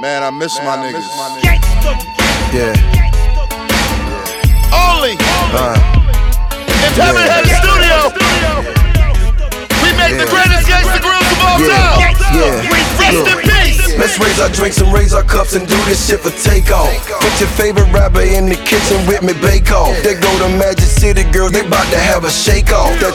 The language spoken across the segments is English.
Man, I miss my niggas. Yeah. Only in Pepperhead Studio, we make the greatest gangsta grills of all time. Rest in peace. Let's raise our drinks and raise our cups and do this shit for takeoff. Put your favorite rapper in the kitchen with me, bake off. They go to Magic City, girls, they bout to have a shake off. That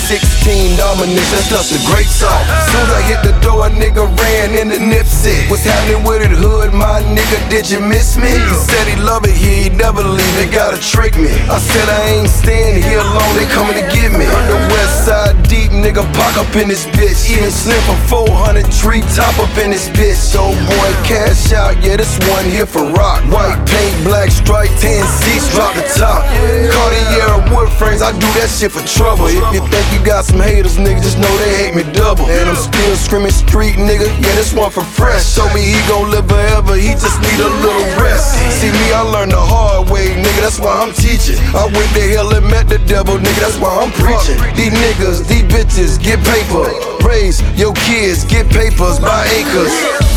2016 dominance, that's just a great song. Soon as I hit the door, a nigga ran into Nipsey. What's happening with it, hood? My nigga, did you miss me? He said he love it here, he never leave, they gotta trick me. I said I ain't staying here alone, they coming to get me. The West Side deep, nigga, park up in this bitch. Even Slim for 400, tree top up in this bitch. So boy, cash out, yeah, this one here for rock. White paint, black stripe, 10 seats, drop the top. Cartier wood frames, I do that shit for trouble. If you think you got some haters, nigga, just know they hate me double. And I'm still screaming street, nigga, yeah, this one for fresh. Told me he gon' live forever, he just need a little rest. See me, I learned the hard way, nigga, that's why I'm teaching. I went to hell and met the devil, nigga, that's why I'm preaching. These niggas, these bitches, get paper. Raise your kids, get papers, buy acres.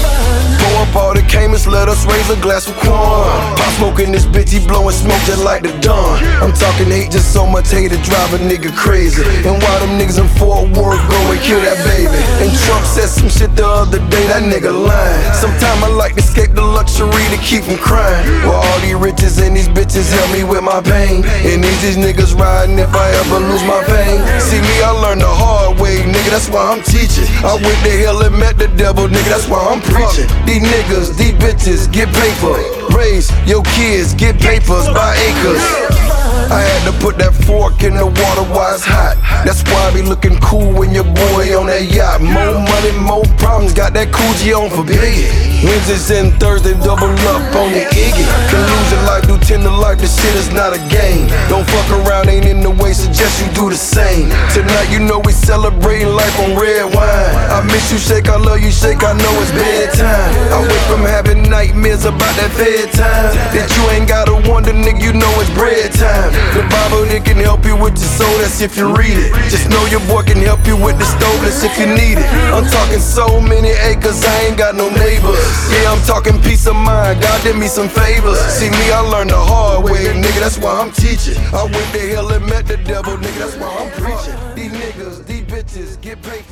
Pour up all the Caymans, let us raise a glass of Quan. Pop smoking this bitch, he blowing smoke just like the dawn. I'm talking hate, just so much hate to drive a nigga crazy. And why them niggas in Fort Worth go and kill that baby? And Trump said some shit the other day, that nigga lying. Sometimes I like to escape the luxury to keep from crying. Well, all these riches and these bitches help me with my pain. And these niggas riding if I ever lose my pain. See me, I learned the hard way, nigga, that's why I'm teaching. I went to hell and met the devil, nigga, that's why I'm preaching. These niggas, these bitches, get paper. Raise your kids, get papers, buy acres. I had to put that fork in the water while it's hot. That's why I be looking cool when your boy on that yacht. More money, more problems, got that Coogee on for biggie. Wednesdays and Thursdays, double up on the Iggy. Can lose your life, do tend to life, this shit is not a game. Don't fuck around, ain't in the way, suggest you do the same. Tonight you know we celebrating life on red wine. I miss you, shake, I love you, shake, I know it's bedtime. I went from having nightmares about that bedtime. That you ain't gotta wonder, nigga, you know it's bread time. The Bible, it can help you with your soul, that's if you read it. Just know your boy can help you with the stove, that's if you need it. I'm talking so many acres, I ain't got no neighbors. Yeah, I'm talking peace of mind, God did me some favors. See me, I learned the hard way, nigga, that's why I'm teaching. I went to hell and met the devil, nigga, that's why I'm preaching. These niggas, these bitches, get paid.